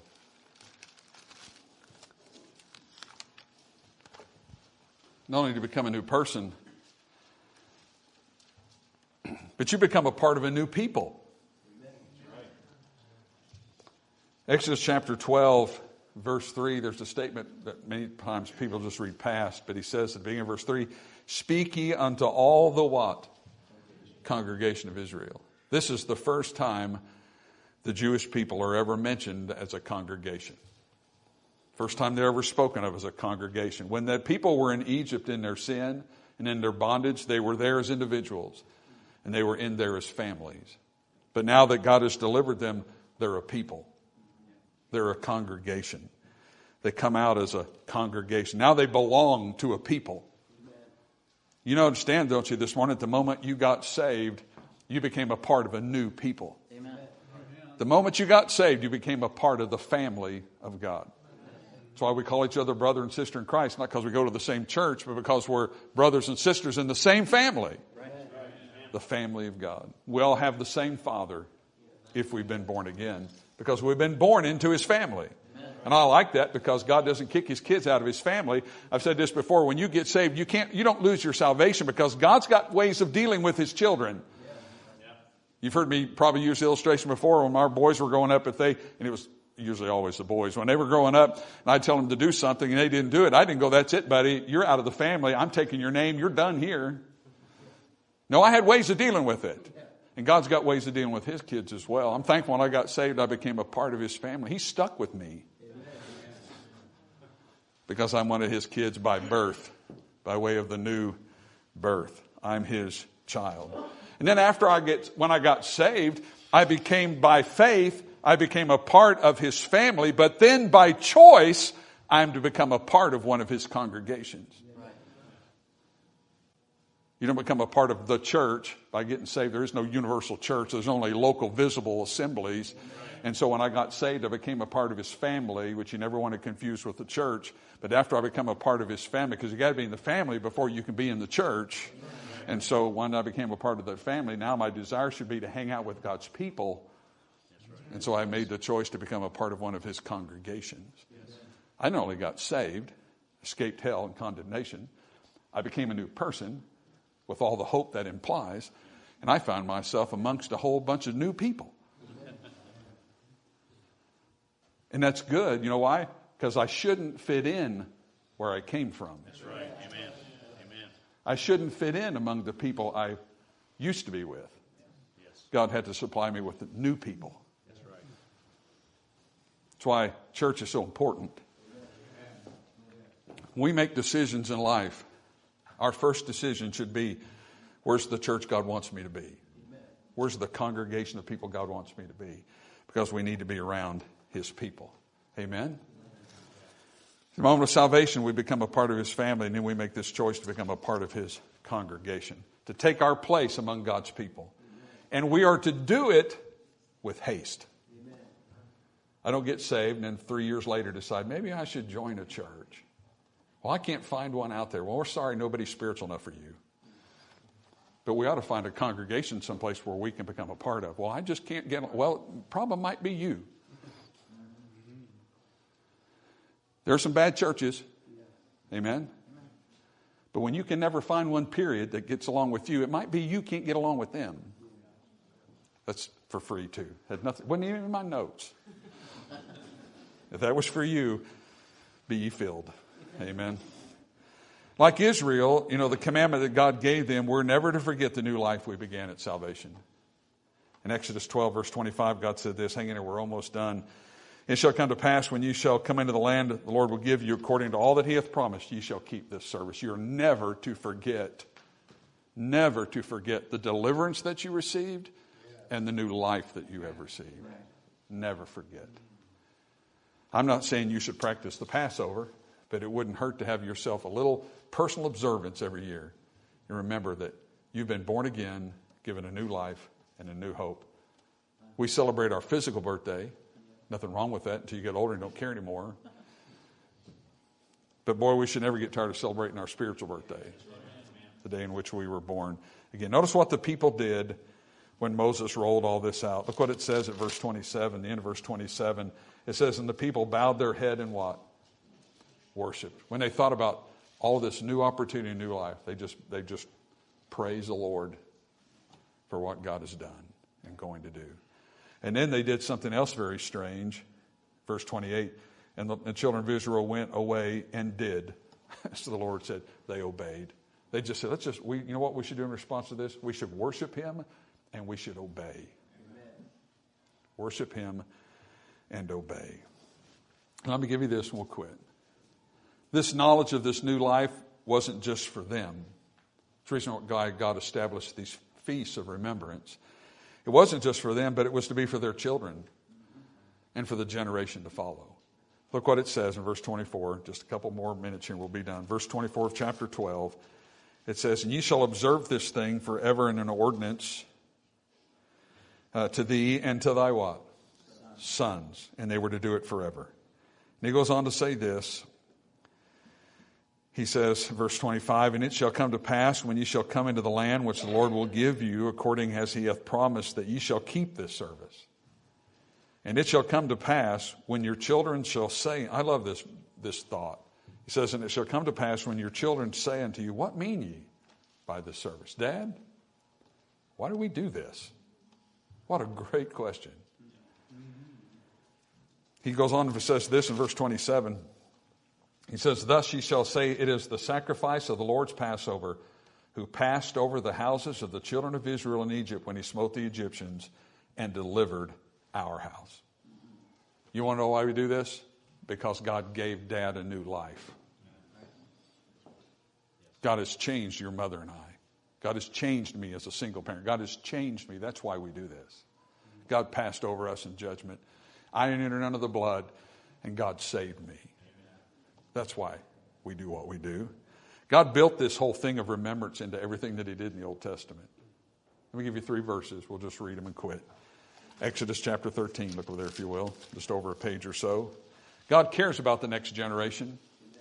Not only do you become a new person, but you become a part of a new people. Exodus chapter twelve, verse three, there's a statement that many times people just read past, but he says at the beginning of verse three, speak ye unto all the what? Congregation of Israel. This is the first time the Jewish people are ever mentioned as a congregation. First time they're ever spoken of as a congregation. When the people were in Egypt in their sin and in their bondage, they were there as individuals and they were in there as families. But now that God has delivered them, they're a people. They're a congregation. They come out as a congregation. Now they belong to a people. You know, understand, don't you, this morning, at the moment you got saved, you became a part of a new people. Amen. The moment you got saved, you became a part of the family of God. That's why we call each other brother and sister in Christ, not because we go to the same church, but because we're brothers and sisters in the same family. Right. The family of God. We all have the same Father if we've been born again, because we've been born into His family. And I like that because God doesn't kick His kids out of His family. I've said this before, when you get saved, you can't, you don't lose your salvation because God's got ways of dealing with His children. You've heard me probably use the illustration before when our boys were growing up, if they, and it was usually always the boys, when they were growing up and I'd tell them to do something and they didn't do it, I didn't go, that's it, buddy. You're out of the family. I'm taking your name. You're done here. No, I had ways of dealing with it. And God's got ways of dealing with His kids as well. I'm thankful when I got saved, I became a part of His family. He stuck with me because I'm one of His kids by birth, by way of the new birth. I'm His child. And then after I get, when I got saved, I became by faith, I became a part of His family, but then by choice, I'm to become a part of one of His congregations. You don't become a part of the church by getting saved. There is no universal church. There's only local visible assemblies. And so when I got saved, I became a part of His family, which you never want to confuse with the church. But after I become a part of His family, because you got to be in the family before you can be in the church. And so when I became a part of that family, now my desire should be to hang out with God's people. And so I made the choice to become a part of one of His congregations. I not only got saved, escaped hell and condemnation, I became a new person with all the hope that implies, and I found myself amongst a whole bunch of new people. And that's good. You know why? Because I shouldn't fit in where I came from. That's right. Amen. Amen. I shouldn't fit in among the people I used to be with. Yes. God had to supply me with new people. That's right. That's why church is so important. When we make decisions in life, our first decision should be, where's the church God wants me to be? Where's the congregation of people God wants me to be? Because we need to be around His people. Amen? In the moment of salvation, we become a part of His family, and then we make this choice to become a part of His congregation, to take our place among God's people. And we are to do it with haste. I don't get saved and then three years later decide, maybe I should join a church. Well, I can't find one out there. Well, we're sorry, nobody's spiritual enough for you. But we ought to find a congregation someplace where we can become a part of. Well, I just can't get, well, the problem might be you. There are some bad churches. Amen. But when you can never find one, period, that gets along with you, it might be you can't get along with them. That's for free, too. Had nothing, wasn't even in my notes. If that was for you, be ye filled. Amen. Like Israel, you know, the commandment that God gave them, we're never to forget the new life we began at salvation. In Exodus twelve, verse twenty-five, God said this, hang in there, we're almost done. It shall come to pass when you shall come into the land the Lord will give you according to all that He hath promised, ye shall keep this service. You're never to forget, never to forget the deliverance that you received and the new life that you have received. Never forget. I'm not saying you should practice the Passover, but it wouldn't hurt to have yourself a little personal observance every year. And remember that you've been born again, given a new life and a new hope. We celebrate our physical birthday. Nothing wrong with that until you get older and don't care anymore. But boy, we should never get tired of celebrating our spiritual birthday, the day in which we were born again. Notice what the people did when Moses rolled all this out. Look what it says at verse twenty-seven, the end of verse twenty-seven. It says, and the people bowed their head and what? Worshiped. When they thought about all this new opportunity, new life, they just they just praise the Lord for what God has done and going to do. And then they did something else very strange. Verse twenty-eight, And the, the children of Israel went away and did. So the Lord said, they obeyed. They just said, let's just, we, you know what we should do in response to this? We should worship him and we should obey. Amen. Worship him and obey. And let me give you this and we'll quit. This knowledge of this new life wasn't just for them. It's the reason why God established these feasts of remembrance. It wasn't just for them, but it was to be for their children and for the generation to follow. Look what it says in verse twenty-four. Just a couple more minutes here and we'll be done. Verse twenty-four of chapter twelve. It says, and ye shall observe this thing forever in an ordinance uh, to thee and to thy what? Sons. Sons. And they were to do it forever. And he goes on to say this. He says, verse twenty-five, and it shall come to pass when ye shall come into the land which the Lord will give you, according as he hath promised, that ye shall keep this service. And it shall come to pass when your children shall say, I love this, this thought. He says, and it shall come to pass when your children say unto you, what mean ye by this service? Dad, why do we do this? What a great question. He goes on and says this in verse twenty-seven. He says, thus ye shall say, it is the sacrifice of the Lord's Passover, who passed over the houses of the children of Israel in Egypt when he smote the Egyptians and delivered our house. You want to know why we do this? Because God gave Dad a new life. God has changed your mother and I. God has changed me as a single parent. God has changed me. That's why we do this. God passed over us in judgment. I entered under the blood, and God saved me. That's why we do what we do. God built this whole thing of remembrance into everything that he did in the Old Testament. Let me give you three verses. We'll just read them and quit. Exodus chapter thirteen. Look over there if you will. Just over a page or so. God cares about the next generation.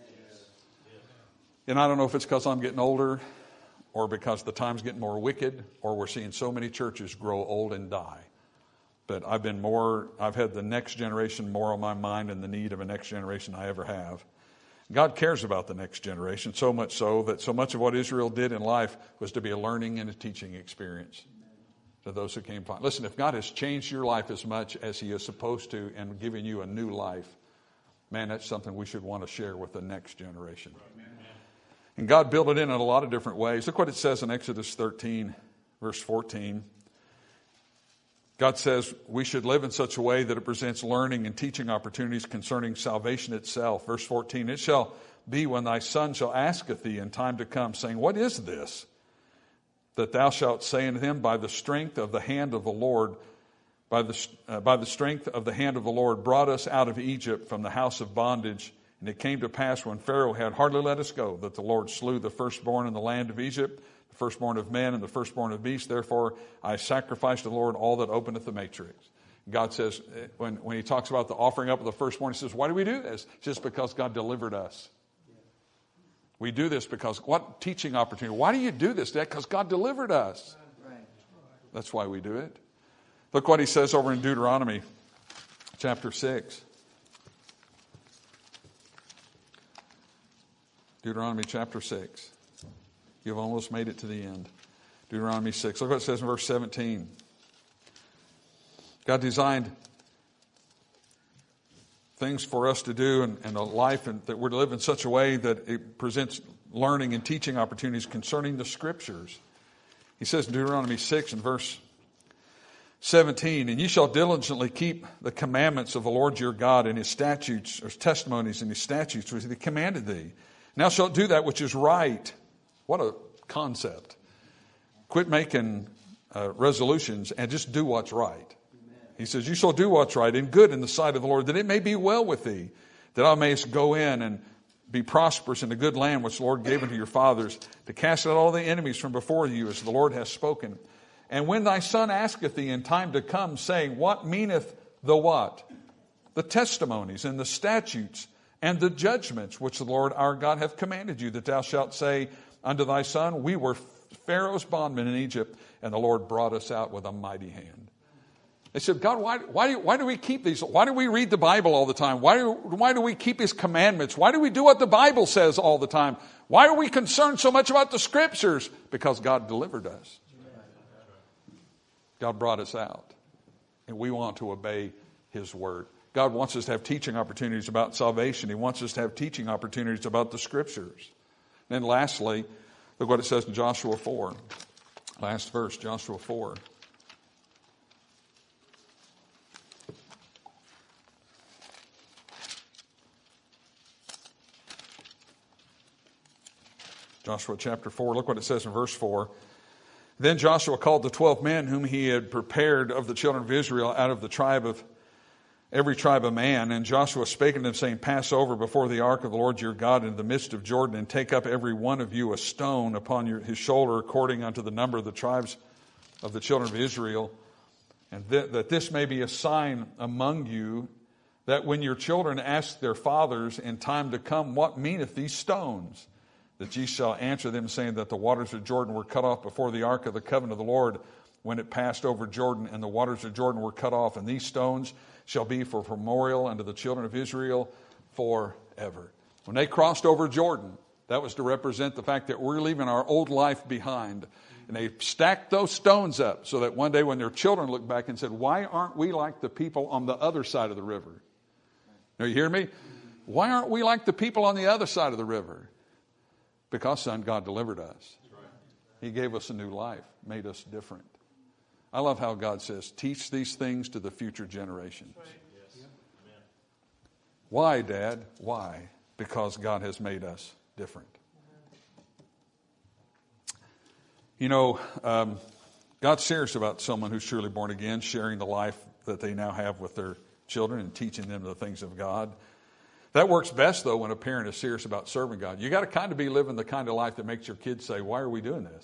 And I don't know if it's because I'm getting older or because the time's getting more wicked or we're seeing so many churches grow old and die. But I've been more, I've had the next generation more on my mind and the need of a next generation I ever have. God cares about the next generation, so much so that so much of what Israel did in life was to be a learning and a teaching experience to those who came from. Listen, if God has changed your life as much as he is supposed to and given you a new life, man, that's something we should want to share with the next generation. And God built it in in a lot of different ways. Look what it says in Exodus thirteen, verse fourteen. God says we should live in such a way that it presents learning and teaching opportunities concerning salvation itself. Verse fourteen, it shall be when thy son shall asketh thee in time to come, saying, what is this? That thou shalt say unto him, by the strength of the hand of the Lord, by the, uh, by the strength of the hand of the Lord brought us out of Egypt from the house of bondage. And it came to pass when Pharaoh had hardly let us go, that the Lord slew the firstborn in the land of Egypt, the firstborn of men and the firstborn of beasts. Therefore I sacrifice to the Lord all that openeth the matrix. God says, when, when he talks about the offering up of the firstborn, he says, why do we do this? Just because God delivered us. We do this because, what teaching opportunity? Why do you do this, Dad? Because God delivered us. That's why we do it. Look what he says over in Deuteronomy chapter six. Deuteronomy chapter six. You've almost made it to the end. Deuteronomy six. Look what it says in verse seventeen. God designed things for us to do and, and a life and, that we're to live in such a way that it presents learning and teaching opportunities concerning the Scriptures. He says in Deuteronomy six and verse seventeen, and ye shall diligently keep the commandments of the Lord your God and his statutes, or his testimonies and his statutes which he commanded thee. Now shalt do that which is right. What a concept. Quit making uh, resolutions and just do what's right. Amen. He says, you shall do what's right and good in the sight of the Lord, that it may be well with thee, that thou mayest go in and be prosperous in the good land which the Lord gave unto your fathers, to cast out all the enemies from before you, as the Lord hath spoken. And when thy son asketh thee in time to come, saying, what meaneth the what? The testimonies and the statutes and the judgments which the Lord our God hath commanded you, that thou shalt say unto thy son, we were Pharaoh's bondmen in Egypt, and the Lord brought us out with a mighty hand. They said, God, why, why, do, why do we keep these? Why do we read the Bible all the time? Why do, why do we keep his commandments? Why do we do what the Bible says all the time? Why are we concerned so much about the Scriptures? Because God delivered us. God brought us out. And we want to obey his word. God wants us to have teaching opportunities about salvation. He wants us to have teaching opportunities about the Scriptures. And then lastly, look what it says in Joshua four. Last verse, Joshua four. Joshua chapter four, look what it says in verse four. Then Joshua called the twelve men whom he had prepared of the children of Israel out of the tribe of every tribe of man. And Joshua spake unto them, saying, Pass over before the ark of the Lord your God into the midst of Jordan, and take up every one of you a stone upon your, his shoulder, according unto the number of the tribes of the children of Israel, and th- that this may be a sign among you, that when your children ask their fathers in time to come, What meaneth these stones? That ye shall answer them, saying that the waters of Jordan were cut off before the ark of the covenant of the Lord, when it passed over Jordan, and the waters of Jordan were cut off, and these stones shall be for memorial unto the children of Israel forever. When they crossed over Jordan, that was to represent the fact that we're leaving our old life behind. And they stacked those stones up so that one day when their children looked back and said, Why aren't we like the people on the other side of the river? Now, you hear me? Why aren't we like the people on the other side of the river? Because, son, God delivered us. He gave us a new life, made us different. I love how God says, teach these things to the future generations. Yes. Why, Dad? Why? Because God has made us different. You know, um, God's serious about someone who's truly born again, sharing the life that they now have with their children and teaching them the things of God. That works best, though, when a parent is serious about serving God. You got to kind of be living the kind of life that makes your kids say, why are we doing this?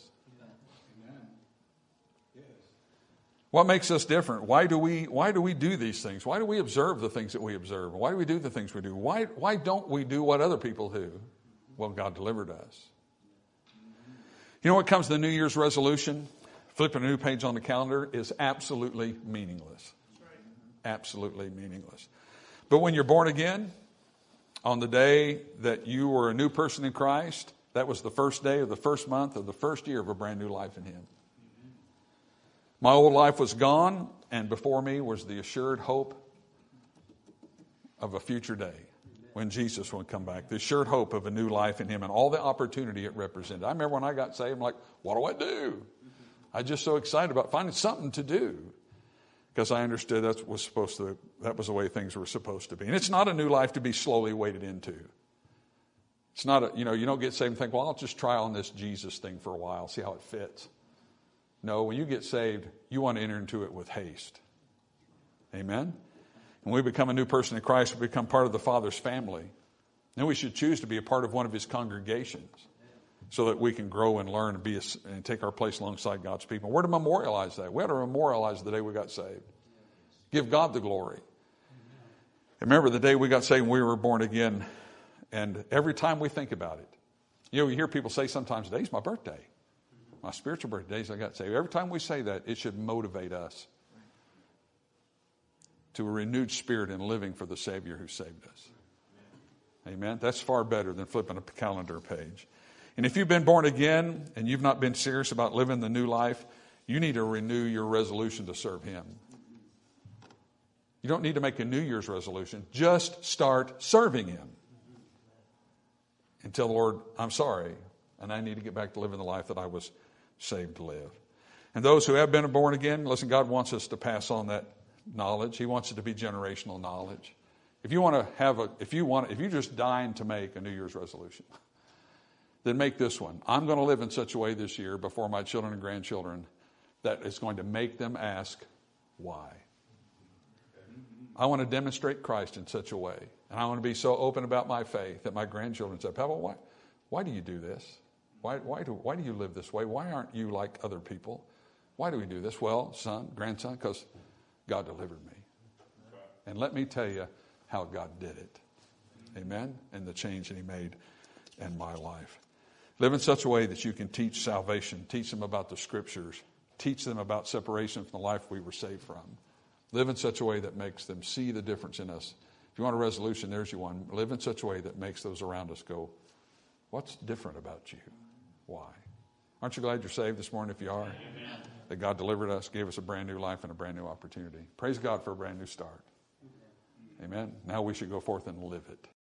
What makes us different? Why do we why do we do these things? Why do we observe the things that we observe? Why do we do the things we do? Why why don't we do what other people do? Well, God delivered us. You know what comes to the New Year's resolution? Flipping a new page on the calendar is absolutely meaningless. Absolutely meaningless. But when you're born again, on the day that you were a new person in Christ, that was the first day of the first month of the first year of a brand new life in Him. My old life was gone, and before me was the assured hope of a future day when Jesus would come back. The assured hope of a new life in Him and all the opportunity it represented. I remember when I got saved, I'm like, what do I do? I was just so excited about finding something to do because I understood that was supposed to, that was the way things were supposed to be. And it's not a new life to be slowly waded into. It's not a, you know, you don't get saved and think, well, I'll just try on this Jesus thing for a while, see how it fits. No, when you get saved, you want to enter into it with haste. Amen? When we become a new person in Christ, we become part of the Father's family. Then we should choose to be a part of one of His congregations so that we can grow and learn and, be a, and take our place alongside God's people. We're to memorialize that. We ought to memorialize the day we got saved. Give God the glory. Remember the day we got saved and we were born again, and every time we think about it, you know, you hear people say sometimes, today's my birthday. My spiritual birthdays, I got saved. Every time we say that, it should motivate us to a renewed spirit in living for the Savior who saved us. Amen? That's far better than flipping a calendar page. And if you've been born again and you've not been serious about living the new life, you need to renew your resolution to serve Him. You don't need to make a New Year's resolution. Just start serving Him. And tell the Lord, I'm sorry, and I need to get back to living the life that I was saved to live. And those who have been born again, listen, God wants us to pass on that knowledge. He wants it to be generational knowledge. If you want to have a, if you want, if you're just dying to make a New Year's resolution, then make this one. I'm going to live in such a way this year before my children and grandchildren that it's going to make them ask why. I want to demonstrate Christ in such a way, and I want to be so open about my faith that my grandchildren say, Papa, why, why do you do this? Why, why, do, why do you live this way? Why aren't you like other people? Why do we do this? Well, son, grandson, because God delivered me. And let me tell you how God did it. Amen? And the change that He made in my life. Live in such a way that you can teach salvation, teach them about the Scriptures, teach them about separation from the life we were saved from. Live in such a way that makes them see the difference in us. If you want a resolution, there's your one. Live in such a way that makes those around us go, what's different about you? Why? Aren't you glad you're saved this morning if you are? Amen. That God delivered us, gave us a brand new life and a brand new opportunity. Praise God for a brand new start. Amen. Now we should go forth and live it.